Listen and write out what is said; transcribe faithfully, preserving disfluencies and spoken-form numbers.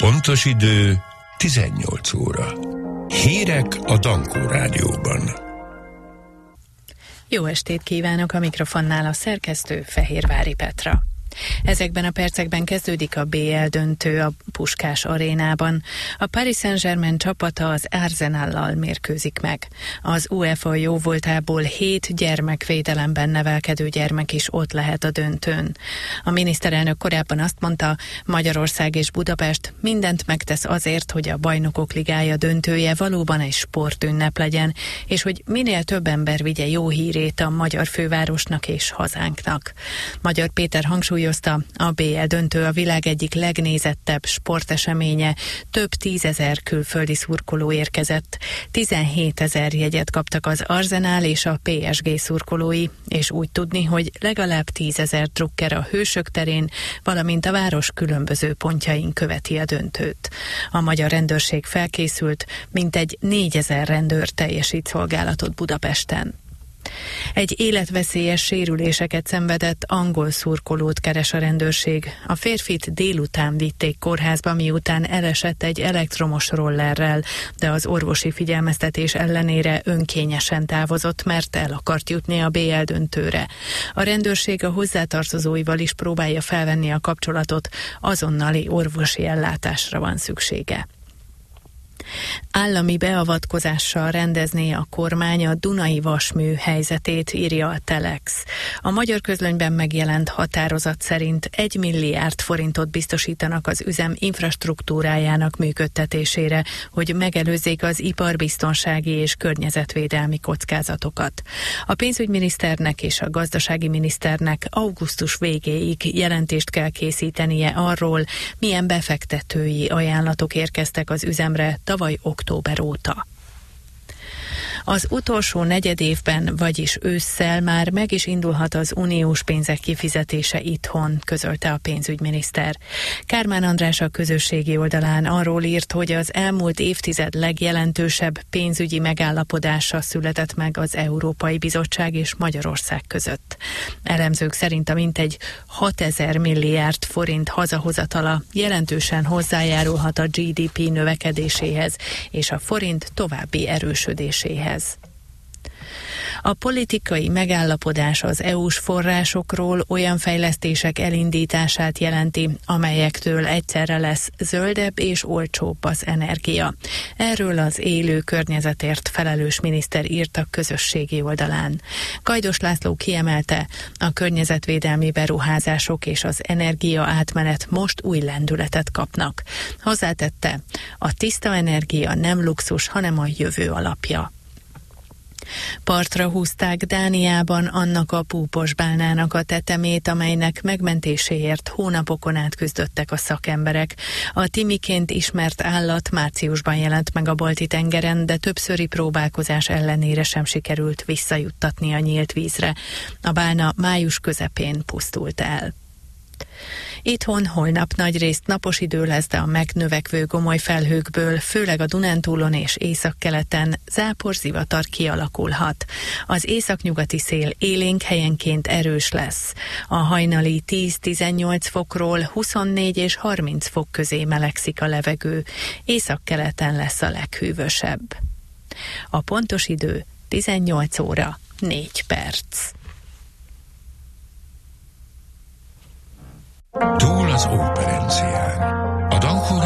Pontos idő tizennyolc óra. Hírek a Dankó Rádióban. Jó estét kívánok, a mikrofonnál a szerkesztő Fehérvári Petra. Ezekben a percekben kezdődik a bé el döntő a Puskás arénában. A Paris Saint-Germain csapata az Arsenallal mérkőzik meg. Az UEFA jóvoltából hét gyermekvédelemben nevelkedő gyermek is ott lehet a döntőn. A miniszterelnök korábban azt mondta, Magyarország és Budapest mindent megtesz azért, hogy a Bajnokok Ligája döntője valóban egy sportünnep legyen, és hogy minél több ember vigye jó hírét a magyar fővárosnak és hazánknak. Magyar Péter hangsúlyozta, a bé el döntő a világ egyik legnézettebb sporteseménye, több tízezer külföldi szurkoló érkezett. tizenhétezer jegyet kaptak az Arsenal és a pé es gé szurkolói, és úgy tudni, hogy legalább tízezer drukker a Hősök terén, valamint a város különböző pontjain követi a döntőt. A magyar rendőrség felkészült, mintegy négyezer rendőr teljesít szolgálatot Budapesten. Egy életveszélyes sérüléseket szenvedett angol szurkolót keres a rendőrség. A férfit délután vitték kórházba, miután elesett egy elektromos rollerrel, de az orvosi figyelmeztetés ellenére önkényesen távozott, mert el akart jutni a bé el döntőre. A rendőrség a hozzátartozóival is próbálja felvenni a kapcsolatot, azonnali orvosi ellátásra van szüksége. Állami beavatkozással rendezné a kormány a Dunai Vasmű helyzetét, írja a Telex. A Magyar Közlönyben megjelent határozat szerint egy milliárd forintot biztosítanak az üzem infrastruktúrájának működtetésére, hogy megelőzzék az iparbiztonsági és környezetvédelmi kockázatokat. A pénzügyminiszternek és a gazdasági miniszternek augusztus végéig jelentést kell készítenie arról, milyen befektetői ajánlatok érkeztek az üzemre tavaly október óta. Az utolsó negyedévben, vagyis ősszel már meg is indulhat az uniós pénzek kifizetése itthon, közölte a pénzügyminiszter. Kármán András a közösségi oldalán arról írt, hogy az elmúlt évtized legjelentősebb pénzügyi megállapodása született meg az Európai Bizottság és Magyarország között. Elemzők szerint a mintegy hatezer milliárd forint hazahozatala jelentősen hozzájárulhat a gé dé pé növekedéséhez és a forint további erősödéséhez. A politikai megállapodás az é u-s forrásokról olyan fejlesztések elindítását jelenti, amelyektől egyszerre lesz zöldebb és olcsóbb az energia. Erről az élő környezetért felelős miniszter írt a közösségi oldalán. Gajdos László kiemelte, a környezetvédelmi beruházások és az energia átmenet most új lendületet kapnak. Hozzátette, a tiszta energia nem luxus, hanem a jövő alapja. Partra húzták Dániában annak a púposbálnának a tetemét, amelynek megmentéséért hónapokon át küzdöttek a szakemberek. A timiként ismert állat márciusban jelent meg a Balti-tengeren, de többszöri próbálkozás ellenére sem sikerült visszajuttatni a nyílt vízre. A bálna május közepén pusztult el. Itthon holnap nagyrészt napos idő lesz, de a megnövekvő gomoly felhőkből, főleg a Dunántúlon és északkeleten zápor, zivatar kialakulhat. Az északnyugati szél élénk, helyenként erős lesz. A hajnali tíz-tizennyolc fokról huszonnégy és harminc fok közé melegszik a levegő. Északkeleten lesz a leghűvösebb. A pontos idő tizennyolc óra négy perc. Túl az óperencián.